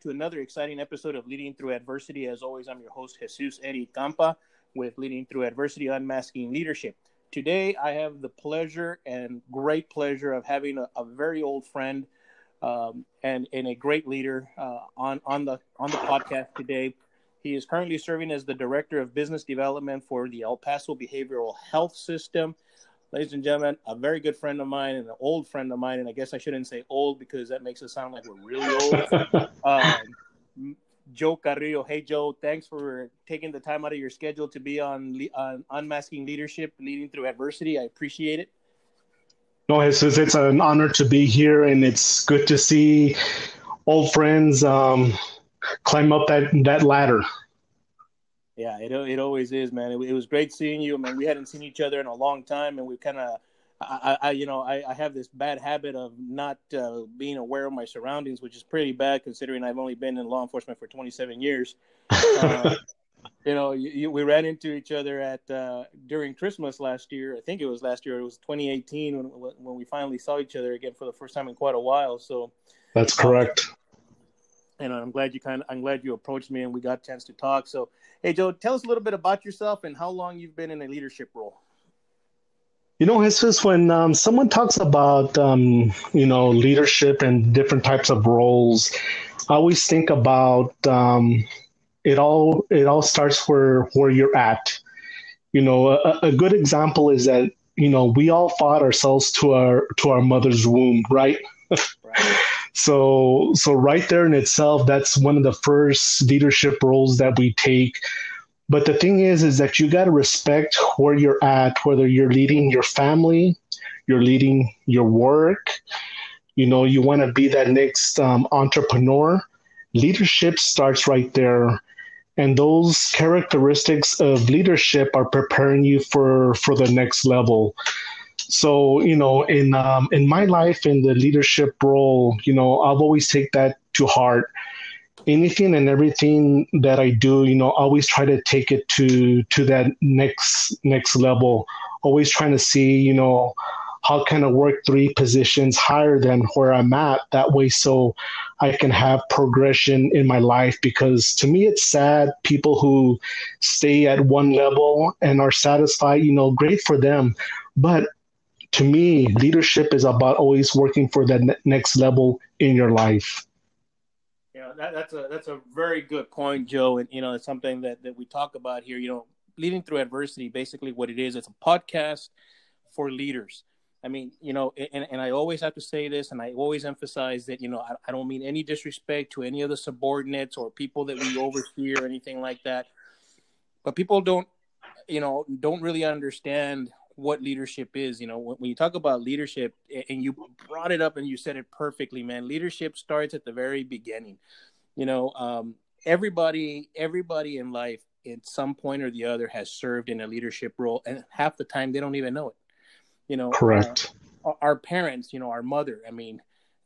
to another exciting episode of Leading Through Adversity. As always, I'm your host, Jesus Eri Campa, with Leading Through Adversity, Unmasking Leadership. Today, I have the pleasure and great pleasure of having a very old friend and a great leader on the podcast today. He is currently serving as the Director of Business Development for the El Paso Behavioral Health System. Ladies and gentlemen, a very good friend of mine and an old friend of mine, and I guess I shouldn't say old because that makes it sound like we're really old. Joe Carrillo. Hey, Joe, thanks for taking the time out of your schedule to be on Unmasking Leadership, Leading Through Adversity. I appreciate it. No, Jesus, it's an honor to be here, and it's good to see old friends climb up that ladder. Yeah, it always is, man. It was great seeing you. I mean, we hadn't seen each other in a long time, and we kind of, I have this bad habit of not being aware of my surroundings, which is pretty bad considering I've only been in law enforcement for 27 years. We ran into each other at during Christmas last year. I think it was last year. It was 2018 when we finally saw each other again for the first time in quite a while. So that's correct. And I'm glad you approached me and we got a chance to talk. So, hey, Joe, tell us a little bit about yourself and how long you've been in a leadership role. You know, Jesus, when someone talks about, leadership and different types of roles, I always think about it all starts where you're at. You know, a good example is that, we all fought ourselves to our mother's womb, right? Right. So right there in itself, that's one of the first leadership roles that we take. But the thing is that you got to respect where you're at, whether you're leading your family, you're leading your work, you want to be that next entrepreneur. Leadership starts right there. And those characteristics of leadership are preparing you for the next level. So, in my life, in the leadership role, I've always take that to heart. Anything and everything that I do, always try to take it to that next level. Always trying to see, how can I work 3 positions higher than where I'm at? That way, so I can have progression in my life. Because to me, it's sad people who stay at one level and are satisfied. Great for them, but to me, leadership is about always working for that next level in your life. Yeah, that's a very good point, Joe. And, it's something that we talk about here, Leading Through Adversity, basically what it is, it's a podcast for leaders. I mean, and I always have to say this, and I always emphasize that, I don't mean any disrespect to any of the subordinates or people that we oversee or anything like that. But people don't really understand what leadership is. When you talk about leadership, and you brought it up and you said it perfectly, man, leadership starts at the very beginning. Everybody in life at some point or the other has served in a leadership role, and half the time they don't even know it. Correct. Our parents, our mother, I mean,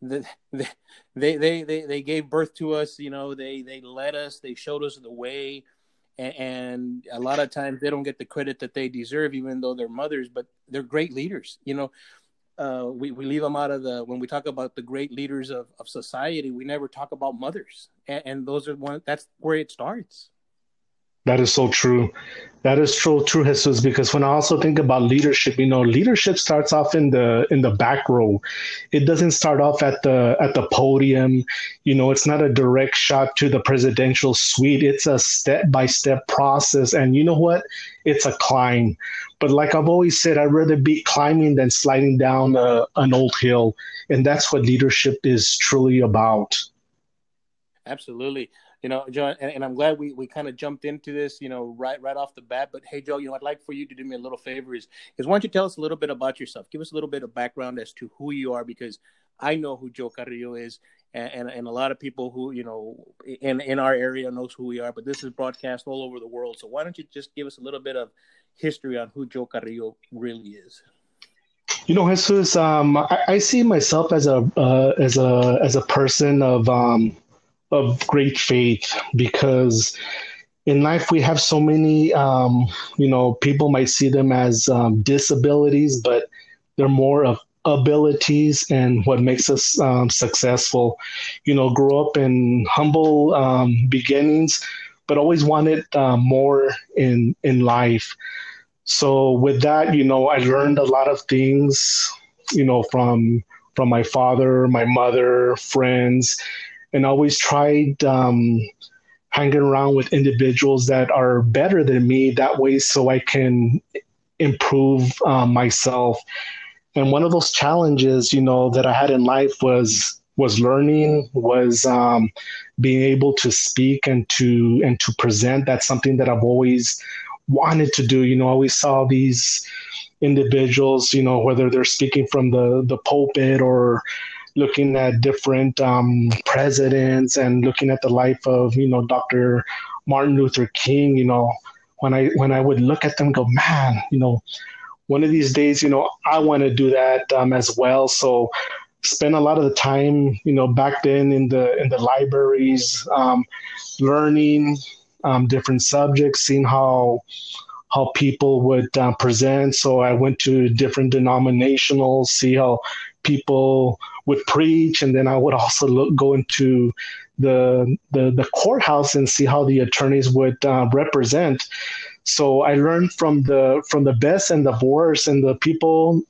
they gave birth to us, they led us, they showed us the way. And a lot of times they don't get the credit that they deserve, even though they're mothers, but they're great leaders. We leave them out of when we talk about the great leaders of society, we never talk about mothers. And that's where it starts. That is so true. That is so true, Jesus, because when I also think about leadership, leadership starts off in the back row. It doesn't start off at the podium. It's not a direct shot to the presidential suite. It's a step-by-step process. And you know what? It's a climb. But like I've always said, I'd rather be climbing than sliding down an old hill. And that's what leadership is truly about. Absolutely. Joe, and I'm glad we kind of jumped into this, right off the bat. But hey, Joe, I'd like for you to do me a little favor is why don't you tell us a little bit about yourself? Give us a little bit of background as to who you are, because I know who Joe Carrillo is, and a lot of people who, in our area knows who we are, but this is broadcast all over the world. So why don't you just give us a little bit of history on who Joe Carrillo really is? Jesus, I see myself as a person of great faith, because in life we have so many, people might see them as disabilities, but they're more of abilities and what makes us successful. Grow up in humble beginnings, but always wanted more in life. So with that, I learned a lot of things, from my father, my mother, friends, and always tried hanging around with individuals that are better than me. That way, so I can improve myself. And one of those challenges, that I had in life was learning, was being able to speak and to present. That's something that I've always wanted to do. I always saw these individuals, whether they're speaking from the pulpit or looking at different presidents and looking at the life of, Dr. Martin Luther King. When I would look at them and go, man, one of these days, I want to do that as well. So spend a lot of the time, back then in the libraries, learning different subjects, seeing how people would present. So I went to different denominationals, see how people would preach, and then I would also go into the courthouse and see how the attorneys would represent. So I learned from the best and the worst, and the people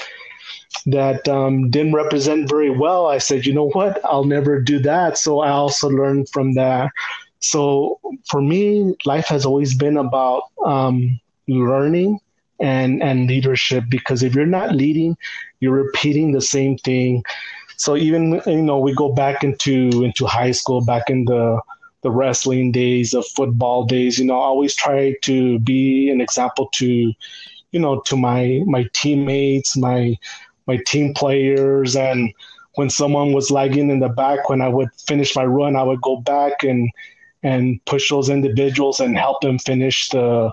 that didn't represent very well. I said, you know what, I'll never do that. So I also learned from that. So for me, life has always been about learning and leadership, because if you're not leading, you're repeating the same thing. So even, we go back into high school, back in the wrestling days, the football days, I always try to be an example to, to my teammates, my team players. And when someone was lagging in the back, when I would finish my run, I would go back and push those individuals and help them finish the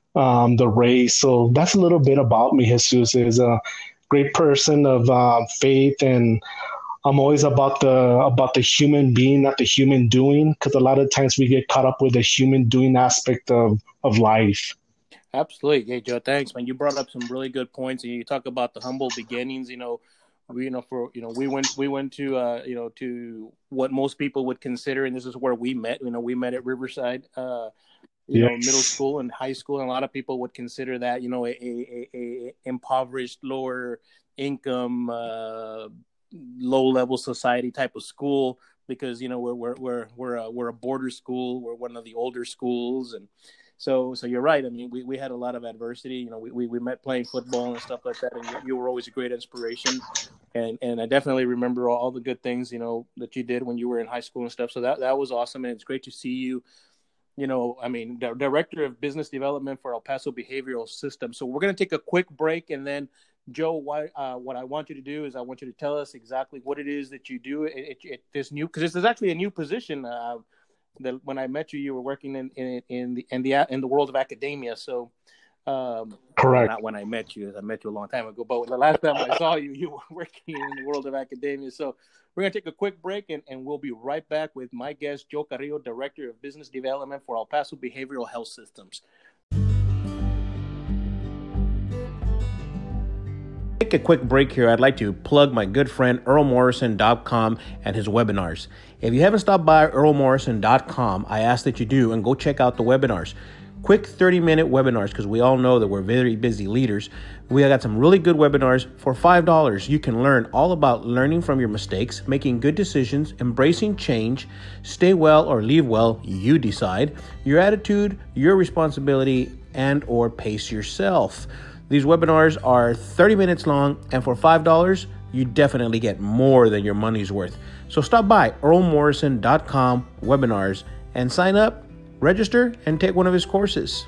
race. So that's a little bit about me. Jesus is a great person of faith, and I'm always about the human being, not the human doing, because a lot of times we get caught up with the human doing aspect of life. Absolutely. Hey, Joe, thanks, man. You brought up some really good points, and you talk about the humble beginnings. We went to to what most people would consider, and this is where we met. We met at Riverside, Yes. Middle school and high school, and a lot of people would consider that, a impoverished, lower income, low level society type of school, because we're a border school. We're one of the older schools, and so you're right. I mean, we had a lot of adversity. We met playing football and stuff like that, and you were always a great inspiration. And I definitely remember all the good things, that you did when you were in high school and stuff. So that was awesome, and it's great to see you. The Director of Business Development for El Paso Behavioral System. So we're going to take a quick break, and then Joe, what I want you to do is I want you to tell us exactly what it is that you do at this new, because this is actually a new position. That when I met you, you were working in the world of academia. So, Correct. not when I met you, as I met you a long time ago, but the last time I saw you, you were working in the world of academia. So we're going to take a quick break, and we'll be right back with my guest, Joe Carrillo, Director of Business Development for El Paso Behavioral Health Systems. Take a quick break here. I'd like to plug my good friend EarlMorrison.com and his webinars. If you haven't stopped by EarlMorrison.com, I ask that you do, and go check out the webinars. Quick 30-minute webinars, because we all know that we're very busy leaders. We got some really good webinars for $5. You can learn all about learning from your mistakes, making good decisions, embracing change, stay well or leave well, you decide, your attitude, your responsibility, and or pace yourself. These webinars are 30 minutes long, and for $5, you definitely get more than your money's worth. So stop by EarlMorrison.com webinars and sign up, register, and take one of his courses.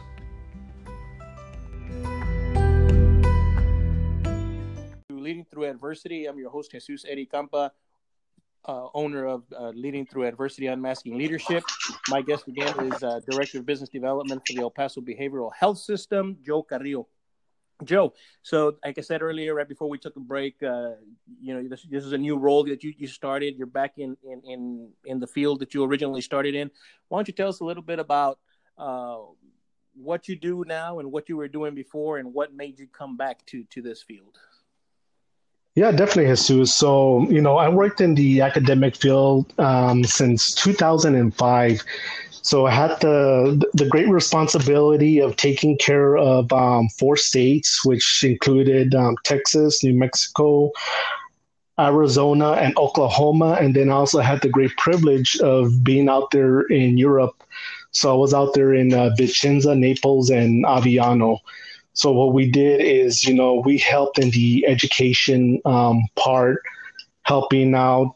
Leading Through Adversity. I'm your host, Jesus Eddie Campa, owner of Leading Through Adversity, Unmasking Leadership. My guest again is Director of Business Development for the El Paso Behavioral Health System, Joe Carrillo. Joe, so like I said earlier, right before we took a break, this is a new role that you started. You're back in the field that you originally started in. Why don't you tell us a little bit about what you do now and what you were doing before, and what made you come back to this field? Yeah, definitely, Jesus. So, I worked in the academic field since 2005. So I had the great responsibility of taking care of four states, which included Texas, New Mexico, Arizona, and Oklahoma. And then I also had the great privilege of being out there in Europe. So I was out there in Vicenza, Naples, and Aviano. So what we did is, we helped in the education part, helping out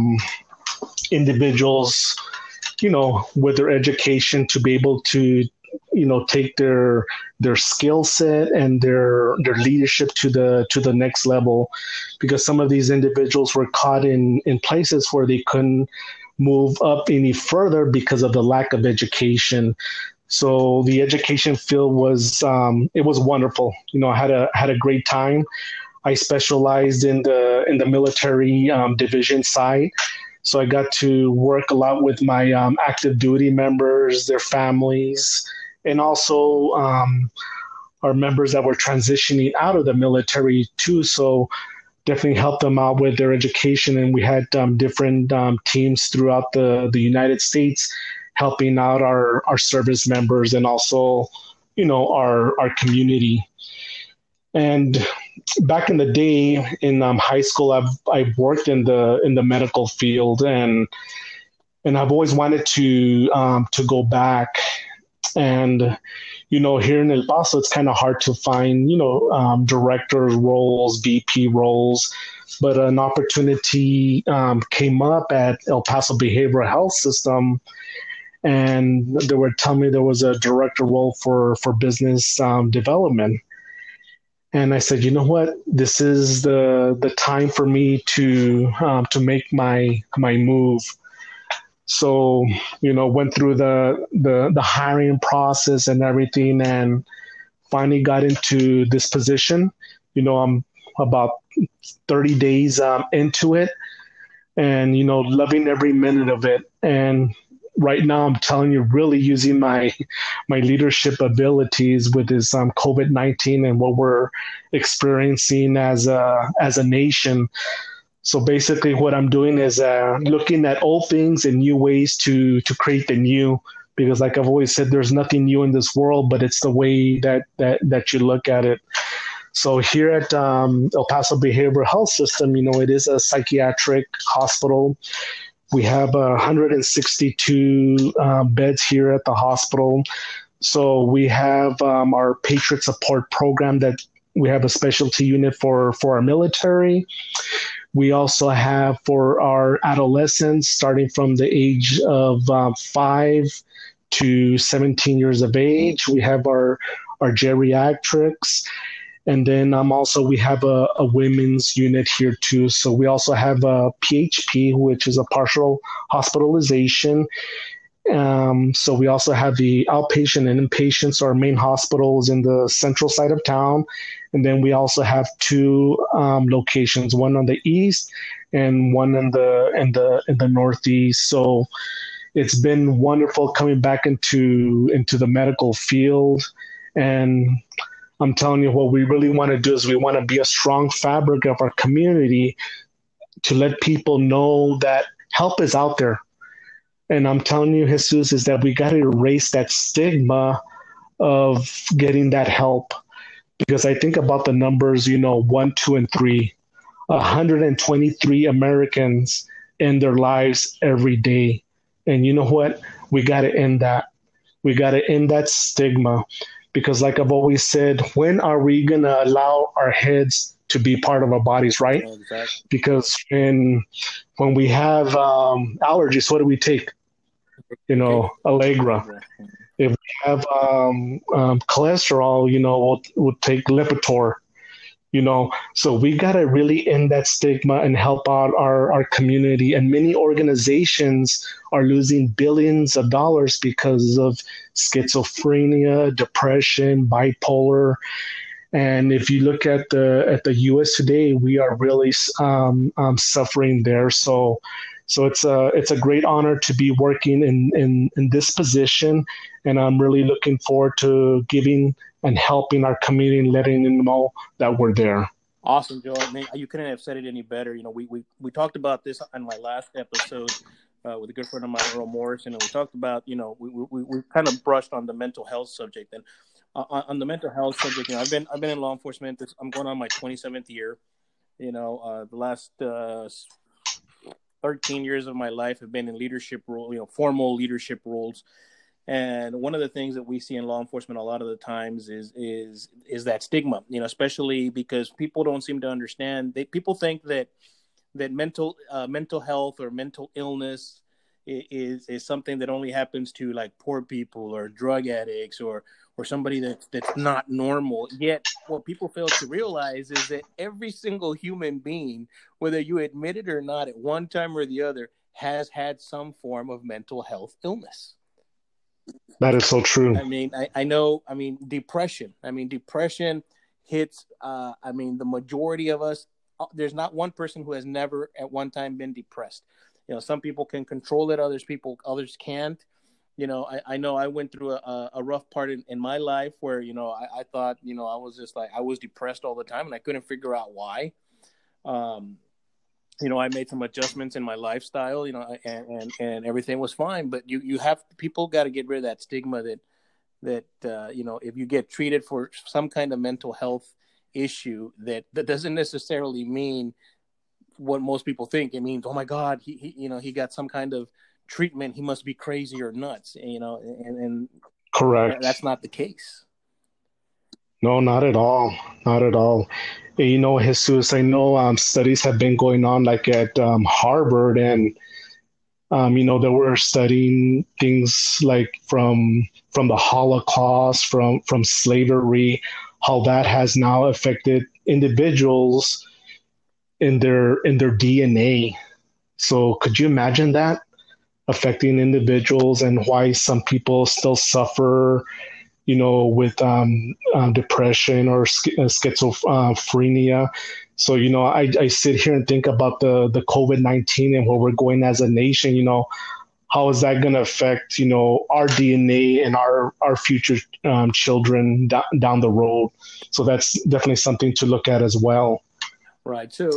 individuals, with their education to be able to, take their skill set and their leadership to the next level, because some of these individuals were caught in places where they couldn't move up any further because of the lack of education. So the education field was it was wonderful. I had a great time. I specialized in the military division side, so I got to work a lot with my active duty members, their families, and also our members that were transitioning out of the military too. So definitely helped them out with their education. And we had different teams throughout the United States helping out our service members and also, our community. And back in the day in high school, I've worked in the medical field, and I've always wanted to go back. And here in El Paso, it's kind of hard to find director roles, VP roles, but an opportunity came up at El Paso Behavioral Health System, and they were telling me there was a director role for business development. And I said, you know what? This is the time for me to make my move. So, went through the hiring process and everything, and finally got into this position. I'm about 30 days into it, and loving every minute of it. And right now, I'm telling you, really using my leadership abilities with this COVID-19 and what we're experiencing as a nation. So basically, what I'm doing is looking at old things and new ways to create the new. Because, like I've always said, there's nothing new in this world, but it's the way that you look at it. So here at El Paso Behavioral Health System, it is a psychiatric hospital. We have 162 beds here at the hospital. So we have our Patriot Support Program that we have a specialty unit for our military. We also have for our adolescents, starting from the age of 5 to 17 years of age. We have our geriatrics. And then also we have a women's unit here too. So we also have a PHP, which is a partial hospitalization. So we also have the outpatient and inpatient. So our main hospital is in the central side of town. And then we also have two locations, one on the east and one in the northeast. So it's been wonderful coming back into the medical field. And I'm telling you, what we really want to do is we want to be a strong fabric of our community to let people know that help is out there. And I'm telling you, Jesus, is that we got to erase that stigma of getting that help. Because I think about the numbers, 1, 2, and 3, 123 Americans end their lives every day. And you know what? We got to end that. We got to end that stigma. Because like I've always said, when are we going to allow our heads to be part of our bodies, right? Exactly. Because when we have allergies, what do we take? Allegra. If we have cholesterol, we'll take Lipitor. So we got to really end that stigma and help out our community. And many organizations are losing billions of dollars because of schizophrenia, depression, bipolar. And if you look at the U.S. today, we are really suffering there. So it's a great honor to be working in this position, and I'm really looking forward to giving and helping our community and letting them know that we're there. Awesome, Joe. I mean, you couldn't have said it any better. You know, we talked about this on my last episode with a good friend of mine, Earl Morrison, and we talked about, you know, we kind of brushed on the mental health subject. And on the mental health subject, you know, I've been in law enforcement. I'm going on my 27th year. You know, the last 13 years of my life have been in leadership role, you know, formal leadership roles. And one of the things that we see in law enforcement a lot of the times is that stigma, you know, especially because people don't seem to understand. People think that mental health or mental illness is something that only happens to like poor people or drug addicts or somebody that's not normal. Yet what people fail to realize is that every single human being, whether you admit it or not, at one time or the other, has had some form of mental health illness. That is so true. I mean, I know, I mean, depression. I mean, depression hits, I mean, the majority of us. There's not one person who has never at one time been depressed. You know, some people can control it, others can't. You know, I know I went through a rough part in my life where, you know, I thought, you know, I was just like, I was depressed all the time and I couldn't figure out why. You know, I made some adjustments in my lifestyle, you know, and everything was fine. But people got to get rid of that stigma that you know, if you get treated for some kind of mental health issue, that doesn't necessarily mean what most people think. It means, oh my God, he you know, he got some kind of treatment, he must be crazy or nuts, you know, and Correct. that's not the case. No, not at all. Not at all. You know, Jesus, I know studies have been going on like at Harvard, and you know, they were studying things like from the Holocaust, from slavery, how that has now affected individuals in their DNA. So could you imagine that affecting individuals and why some people still suffer, you know, with depression or schizophrenia? So, you know, I sit here and think about the COVID-19 and where we're going as a nation. You know, how is that going to affect, you know, our DNA and our future children down the road? So that's definitely something to look at as well. Right. So,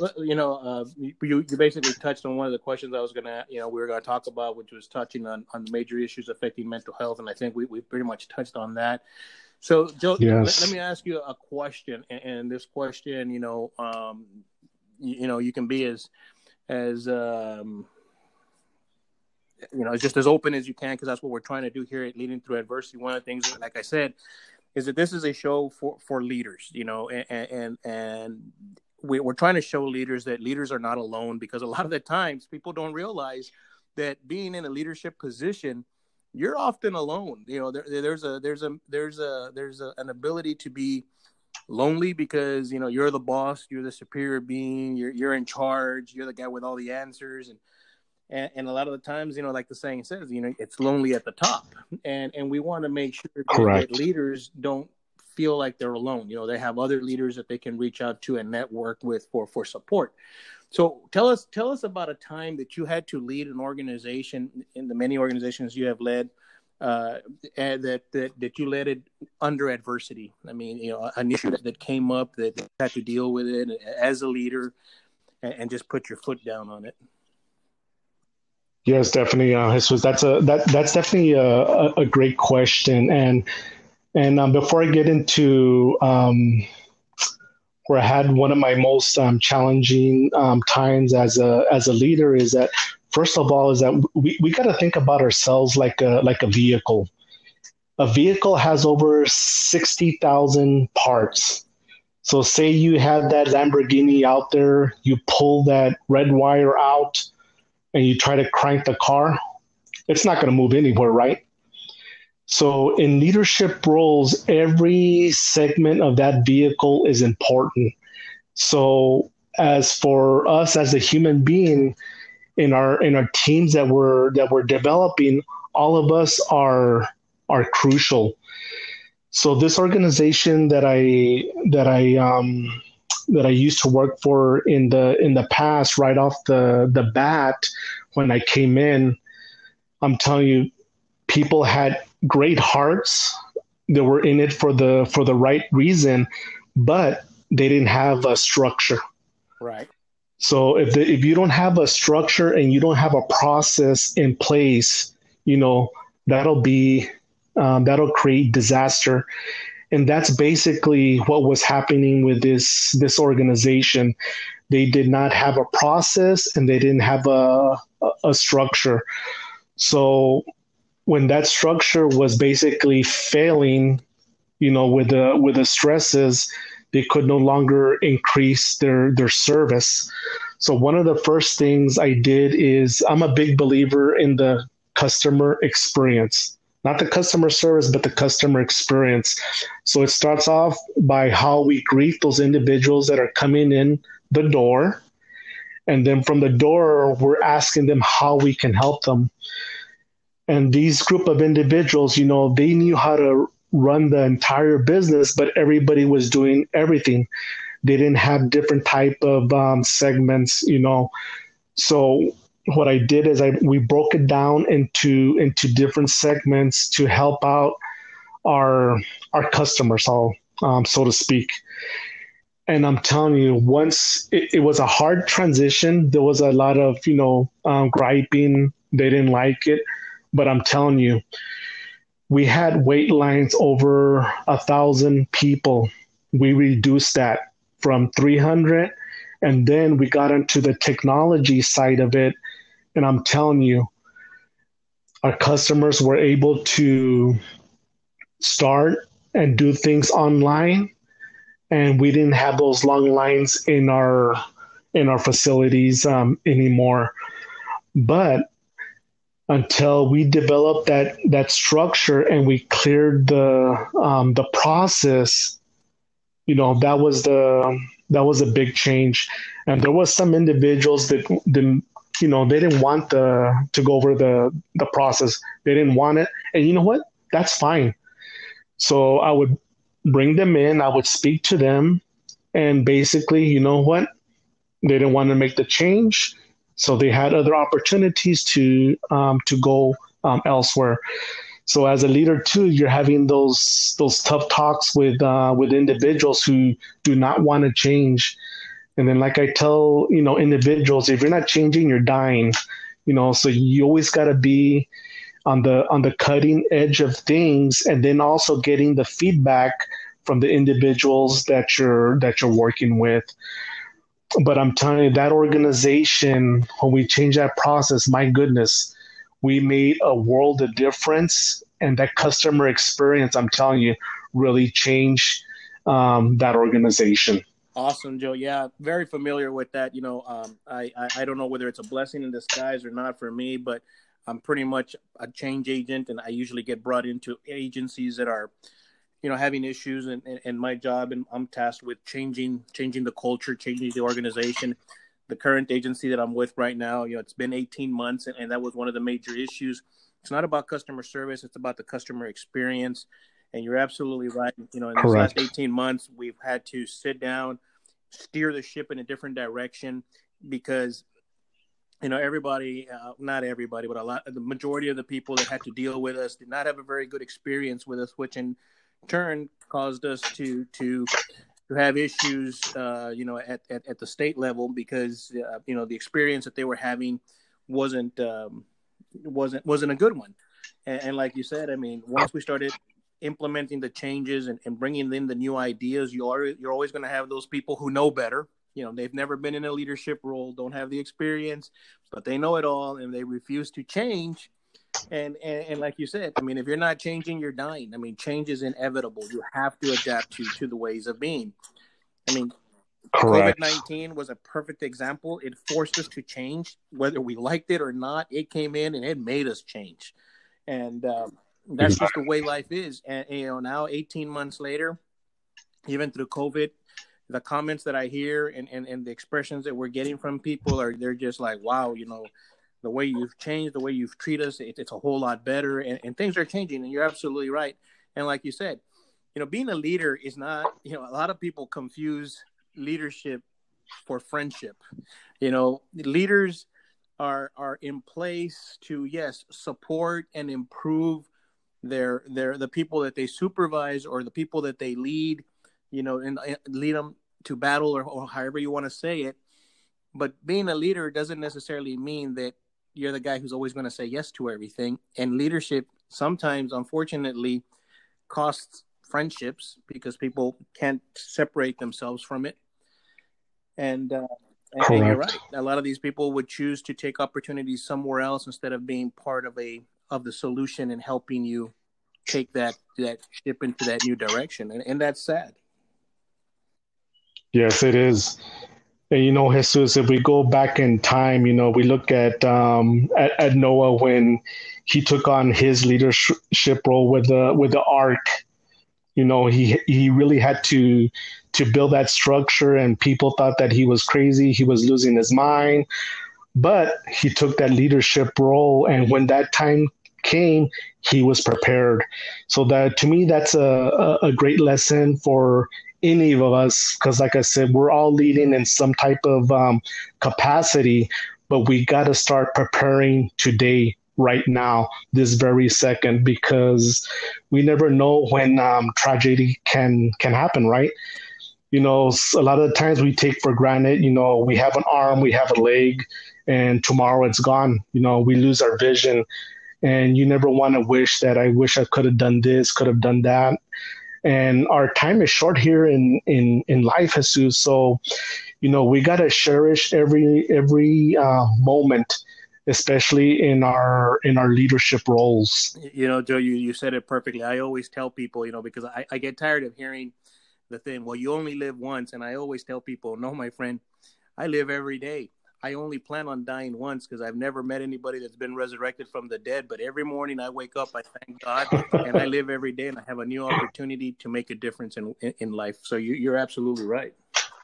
you basically touched on one of the questions I was going to, you know, we were going to talk about, which was touching on the major issues affecting mental health. And I think we pretty much touched on that. So, Joe, Yes. let me ask you a question. And this question, you know, you can be as you know, just as open as you can, because that's what we're trying to do here at Leading Through Adversity. One of the things, like I said, is that this is a show for leaders, you know, and we're trying to show leaders that leaders are not alone, because a lot of the times people don't realize that being in a leadership position, you're often alone. You know, there's an ability to be lonely because, you know, you're the boss, you're the superior being, you're in charge, you're the guy with all the answers, and a lot of the times, you know, like the saying says, you know, it's lonely at the top, and we want to make sure that Correct. leaders don't feel like they're alone. You know, they have other leaders that they can reach out to and network with for support. So tell us about a time that you had to lead an organization in the many organizations you have led, and that you led it under adversity. I mean, you know, an issue that came up that you had to deal with it as a leader, and just put your foot down on it. Yes, definitely. Jesus, that's definitely a great question. And before I get into where I had one of my most challenging times as a leader, is that first of all is that we got to think about ourselves like a vehicle. A vehicle has over 60,000 parts. So say you have that Lamborghini out there, you pull that red wire out and you try to crank the car, it's not going to move anywhere, right? So in leadership roles, every segment of that vehicle is important. So as for us as a human being in our teams that we're developing, all of us are crucial. So this organization that I used to work for in the past, right off the bat, when I came in, I'm telling you, people had great hearts. They were in it for the right reason, but they didn't have a structure. Right. So if you don't have a structure and you don't have a process in place, you know, that'll be that'll create disaster. And that's basically what was happening with this organization. They did not have a process and they didn't have a structure. So when that structure was basically failing, you know, with the stresses, they could no longer increase their service. So one of the first things I did is I'm a big believer in the customer experience, not the customer service, but the customer experience. So it starts off by how we greet those individuals that are coming in the door. And then from the door, we're asking them how we can help them. And these group of individuals, you know, they knew how to run the entire business, but everybody was doing everything. They didn't have different type of segments, you know. So what I did is we broke it down into different segments to help out our customers, all so to speak. And I'm telling you, once it was a hard transition, there was a lot of, you know, griping. They didn't like it, but I'm telling you, we had wait lines over 1,000 people. We reduced that from 300, and then we got into the technology side of it. And I'm telling you, our customers were able to start and do things online, and we didn't have those long lines in our facilities anymore. But until we developed that structure and we cleared the process, you know, that was a big change. And there was some individuals that didn't, you know, they didn't want to go over the process. They didn't want it, and you know what? That's fine. So I would bring them in. I would speak to them, and basically, you know what? They didn't want to make the change, so they had other opportunities to go elsewhere. So as a leader too, you're having those tough talks with individuals who do not want to change. And then, like I tell, you know, individuals, if you're not changing, you're dying. You know, so you always got to be on the cutting edge of things, and then also getting the feedback from the individuals that you're working with. But I'm telling you, that organization, when we changed that process, my goodness, we made a world of difference. And that customer experience, I'm telling you, really changed that organization. Awesome, Joe. Yeah, very familiar with that. You know, I don't know whether it's a blessing in disguise or not for me, but I'm pretty much a change agent, and I usually get brought into agencies that are, you know, having issues, and my job, and I'm tasked with changing the culture, changing the organization. The current agency that I'm with right now, you know, it's been 18 months, and that was one of the major issues. It's not about customer service; it's about the customer experience. And you're absolutely right. You know, in these last Correct. 18 months, we've had to sit down, steer the ship in a different direction, because, you know, everybody, not everybody, but the majority of the people that had to deal with us did not have a very good experience with us, which in turn caused us to have issues, you know, at the state level, because you know, the experience that they were having wasn't wasn't a good one. And like you said, I mean, once we started implementing the changes and bringing in the new ideas, you're always going to have those people who know better. You know, they've never been in a leadership role, don't have the experience, but they know it all, and they refuse to change. And like you said, I mean, if you're not changing, you're dying. I mean, change is inevitable. You have to adapt to the ways of being. I mean, Correct. COVID-19 was a perfect example. It forced us to change, whether we liked it or not. It came in and it made us change, and that's just the Exactly. way life is. And you know, now 18 months later, even through COVID, the comments that I hear and the expressions that we're getting from people they're just like, wow, you know, the way you've changed, the way you've treated us, it's a whole lot better, and things are changing. And you're absolutely right. And like you said, you know, being a leader is not, you know, a lot of people confuse leadership for friendship. You know, leaders are in place to, yes, support and improve the people that they supervise or the people that they lead, you know, and lead them battle, or however you want to say it. But being a leader doesn't necessarily mean that you're the guy who's always going to say yes to everything. And leadership sometimes, unfortunately, costs friendships because people can't separate themselves from it. And you're right. A lot of these people would choose to take opportunities somewhere else instead of being part of the solution and helping you take that ship into that new direction. And that's sad. Yes, it is. And Jesus, if we go back in time, we look at Noah when he took on his leadership role with the ark. He really had to build that structure, and people thought that he was crazy, he was losing his mind. But he took that leadership role, and when that time came, he was prepared. So that, to me, that's a great lesson for any of us, because like I said, we're all leading in some type of capacity, but we got to start preparing today, right now, this very second, because we never know when tragedy can happen, right? A lot of the times we take for granted, we have an arm, we have a leg, and tomorrow it's gone. We lose our vision, and you never want to wish that I wish I could have done this, could have done that. And our time is short here in life, Jesus. So, we got to cherish every moment, especially in our leadership roles. Joe, you said it perfectly. I always tell people, because I get tired of hearing the thing, well, you only live once. And I always tell people, no, my friend, I live every day. I only plan on dying once, because I've never met anybody that's been resurrected from the dead. But every morning I wake up, I thank God, and I live every day, and I have a new opportunity to make a difference in life. So you're absolutely right.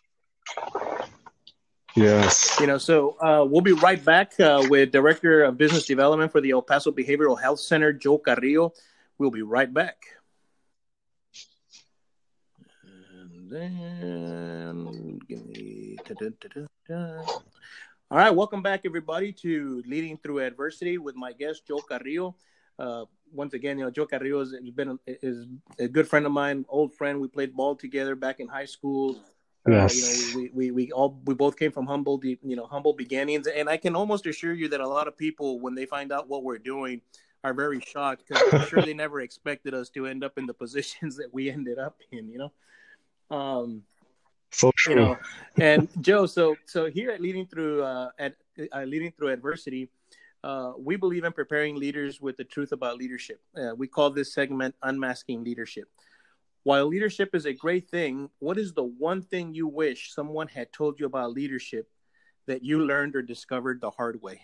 Yes. So we'll be right back with Director of Business Development for the El Paso Behavioral Health Center, Joe Carrillo. We'll be right back. And then give me. All right, welcome back, everybody, to Leading Through Adversity with my guest, Joe Carrillo. Once again, Joe Carrillo is a good friend of mine, old friend. We played ball together back in high school. Yes. We both came from humble beginnings, and I can almost assure you that a lot of people, when they find out what we're doing, are very shocked, because I'm sure they never expected us to end up in the positions that we ended up in. So true. And Joe, so here at Leading Through Adversity, we believe in preparing leaders with the truth about leadership. We call this segment Unmasking Leadership. While leadership is a great thing, what is the one thing you wish someone had told you about leadership that you learned or discovered the hard way?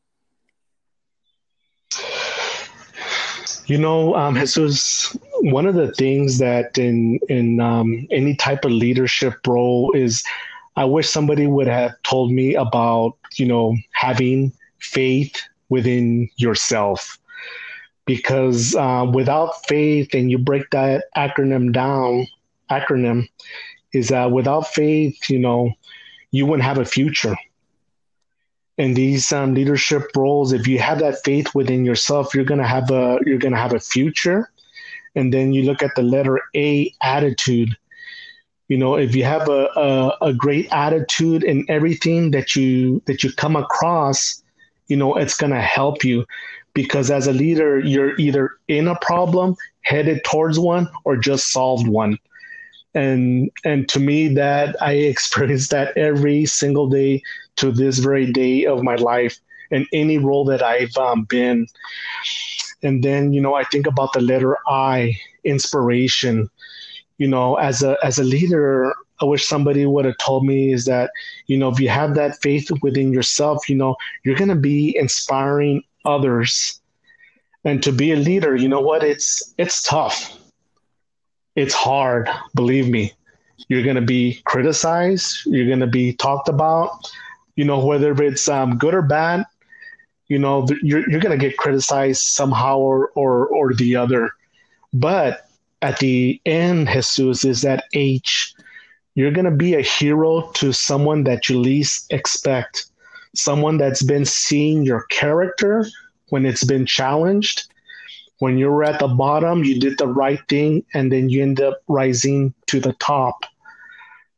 Jesus, one of the things that in any type of leadership role is, I wish somebody would have told me about, having faith within yourself. Because without faith, and you break that acronym is without faith, you wouldn't have a future. In these leadership roles, if you have that faith within yourself, you're gonna have a future. And then you look at the letter A, attitude. If you have a great attitude in everything that you come across, it's gonna help you. Because as a leader, you're either in a problem, headed towards one, or just solved one. And to me, that I experience that every single day to this very day of my life, in any role that I've been. And then, I think about the letter I, inspiration. As a leader, I wish somebody would have told me is that, if you have that faith within yourself, you're going to be inspiring others. And to be a leader, it's tough. It's hard, believe me. You're going to be criticized. You're going to be talked about, whether it's good or bad, you're going to get criticized somehow or the other. But at the end, Jesus, is that H. You're going to be a hero to someone that you least expect, someone that's been seeing your character when it's been challenged. When you were at the bottom, you did the right thing, and then you end up rising to the top.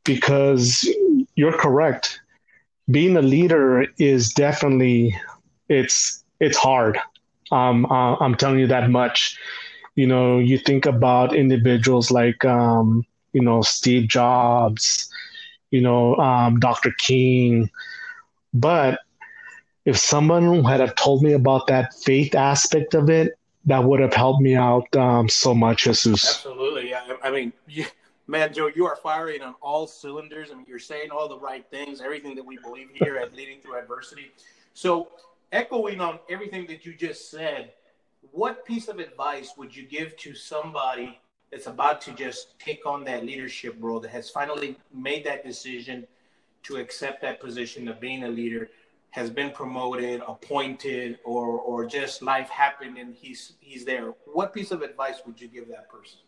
because you're correct. Being a leader is definitely it's hard. I'm telling you that much. You think about individuals like Steve Jobs, Dr. King, but if someone had have told me about that faith aspect of it, that would have helped me out so much, Jesus. Absolutely. Yeah. I mean, man, Joe, you are firing on all cylinders. I mean, you're saying all the right things, everything that we believe here at Leading Through Adversity. So, echoing on everything that you just said, what piece of advice would you give to somebody that's about to just take on that leadership role, that has finally made that decision to accept that position of being a leader, has been promoted, appointed, or just life happened and he's there? What piece of advice would you give that person?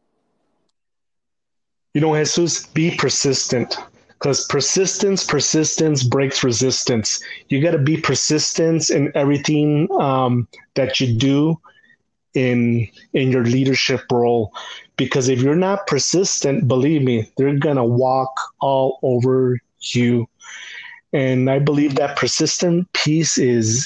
Jesus, be persistent, because persistence breaks resistance. You got to be persistent in everything that you do in your leadership role, because if you're not persistent, believe me, they're gonna walk all over you. And I believe that persistent piece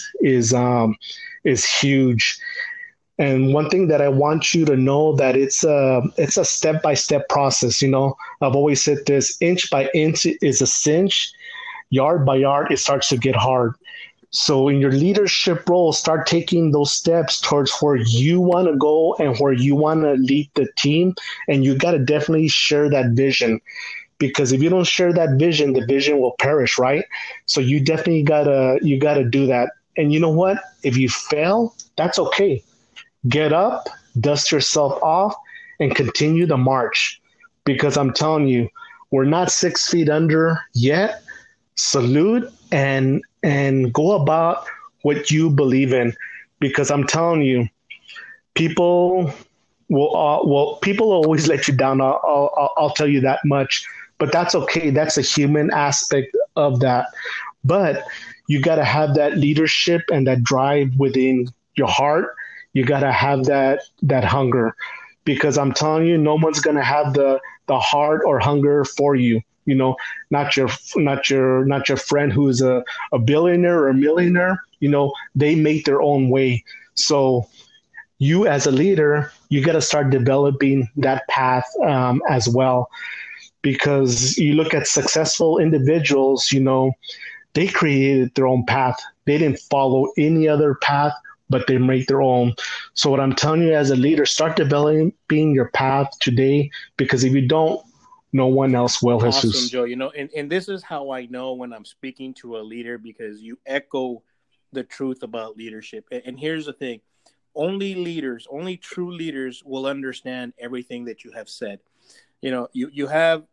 is huge. And one thing that I want you to know, that it's a step by step process. I've always said this: inch by inch is a cinch, yard by yard it starts to get hard. So in your leadership role, start taking those steps towards where you want to go and where you want to lead the team. And you got to definitely share that vision, because if you don't share that vision, the vision will perish, right? So you definitely you gotta do that. And you know what? If you fail, that's okay. Get up, dust yourself off, and continue the march. Because I'm telling you, we're not 6 feet under yet. Salute and go about what you believe in. Because I'm telling you, people people will always let you down. I'll tell you that much. But that's okay. That's a human aspect of that. But you got to have that leadership and that drive within your heart. You got to have that hunger, because I'm telling you, no one's going to have the heart or hunger for you. Not your friend who's a billionaire or a millionaire. They make their own way. So you as a leader, you got to start developing that path as well, because you look at successful individuals, they created their own path. They didn't follow any other path, but they make their own. So what I'm telling you as a leader, start developing your path today, because if you don't, no one else will. Awesome, Jesus. Joe. And this is how I know when I'm speaking to a leader, because you echo the truth about leadership. And here's the thing: only true leaders will understand everything that you have said. You have,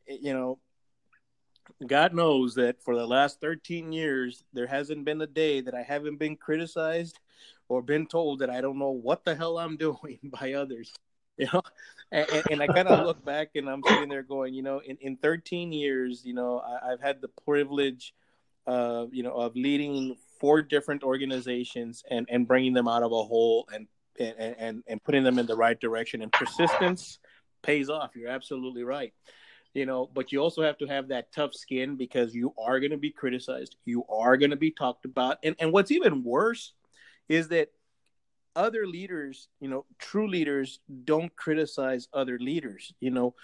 God knows that for the last 13 years, there hasn't been a day that I haven't been criticized or been told that I don't know what the hell I'm doing by others. And I kind of look back and I'm sitting there going, in 13 years, I've had the privilege of leading 4 different organizations and bringing them out of a hole and putting them in the right direction. And persistence pays off. You're absolutely right. But you also have to have that tough skin, because you are going to be criticized. You are going to be talked about. And what's even worse is that other leaders, true leaders, don't criticize other leaders.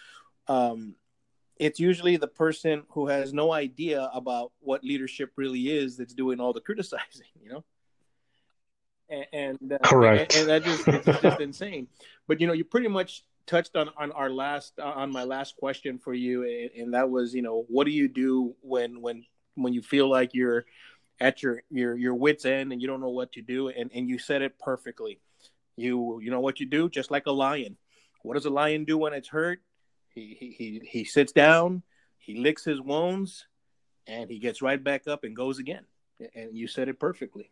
It's usually the person who has no idea about what leadership really is that's doing all the criticizing, Correct. and it's just insane. But you pretty much touched on my last question for you, and that was, what do you do when you feel like you're at your wit's end and you don't know what to do? And you said it perfectly. You know what you do? Just like a lion. What does a lion do when it's hurt? He sits down, he licks his wounds, and he gets right back up and goes again. And you said it perfectly.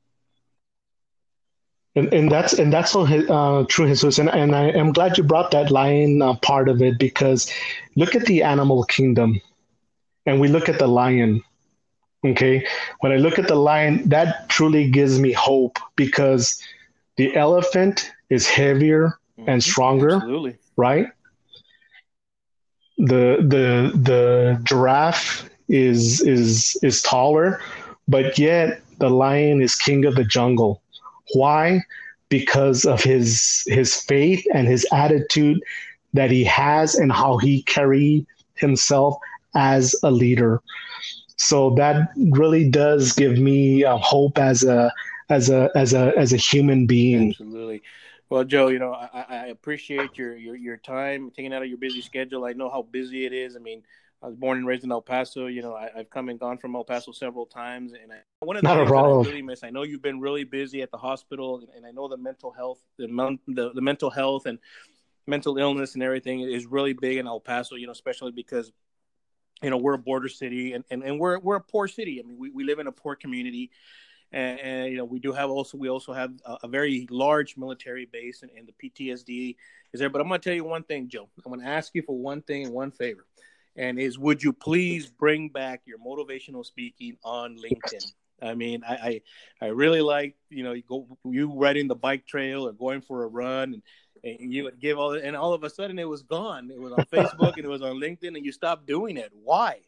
And that's so true, Jesus. And I am glad you brought that lion part of it, because look at the animal kingdom, and we look at the lion. Okay, when I look at the lion, that truly gives me hope, because the elephant is heavier and stronger, Absolutely. right? the giraffe is taller, but yet the lion is king of the jungle. Why? Because of his faith and his attitude that he has and how he carry himself as a leader. So that really does give me hope as a human being. Absolutely. Well, Joe, I appreciate your time taking out of your busy schedule. I know how busy it is. I mean, I was born and raised in El Paso. I've come and gone from El Paso several times, and one of the Not a things that I problem. really miss. I know you've been really busy at the hospital, and I know the mental health, the mental health and mental illness and everything is really big in El Paso. Especially because we're a border city, and we're a poor city. I mean, we live in a poor community. And we also have a very large military base, and the PTSD is there. But I'm going to tell you one thing, Joe. I'm going to ask you for one thing and one favor, and is would you please bring back your motivational speaking on LinkedIn? I mean, I really like you riding the bike trail or going for a run, and you would give and all of a sudden it was gone. It was on Facebook and it was on LinkedIn, and you stopped doing it. Why?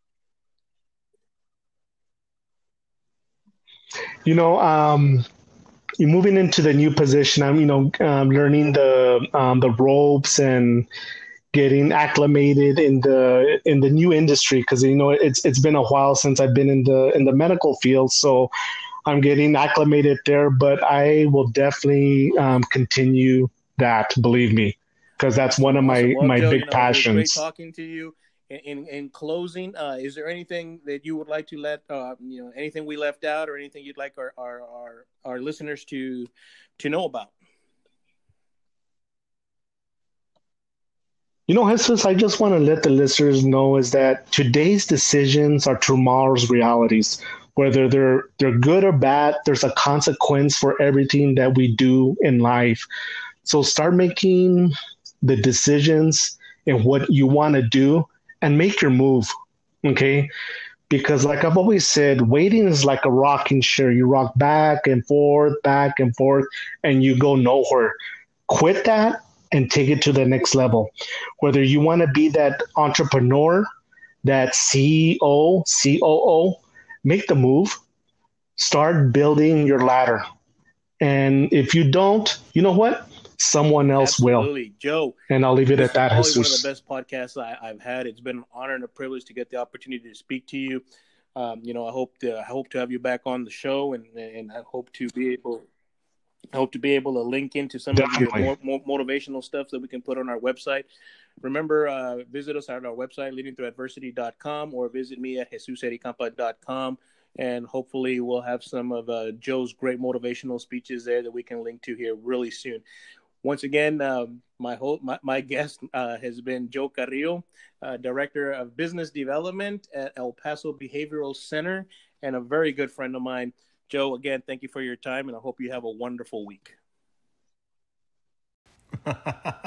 You know, you're moving into the new position. I'm, learning the ropes and getting acclimated in the new industry because it's been a while since I've been in the medical field. So I'm getting acclimated there, but I will definitely continue that. Believe me, because that's one Awesome, of awesome. Well, my Joe, big it was great passions. talking to you. In closing, is there anything that you would like to anything we left out, or anything you'd like our listeners to know about? Jesus, I just want to let the listeners know is that today's decisions are tomorrow's realities. Whether they're good or bad, there's a consequence for everything that we do in life. So start making the decisions and what you want to do and make your move. Okay. Because like I've always said, waiting is like a rocking chair. You rock back and forth, and you go nowhere. Quit that and take it to the next level. Whether you want to be that entrepreneur, that CEO, COO, make the move, start building your ladder. And if you don't, you know what? Someone else will. Absolutely, Joe. And I'll leave it This at is that, probably one of the Jesus. best podcasts I've had. It's been an honor and a privilege to get the opportunity to speak to you. I hope to have you back on the show, and I hope to be able to link into some of your Definitely. more motivational stuff that we can put on our website. Remember, visit us at our website, leadingthroughadversity.com, or visit me at jesusericampa.com. And hopefully we'll have some of Joe's great motivational speeches there that we can link to here really soon. Once again, my guest has been Joe Carrillo, Director of Business Development at El Paso Behavioral Center, and a very good friend of mine. Joe, again, thank you for your time, and I hope you have a wonderful week.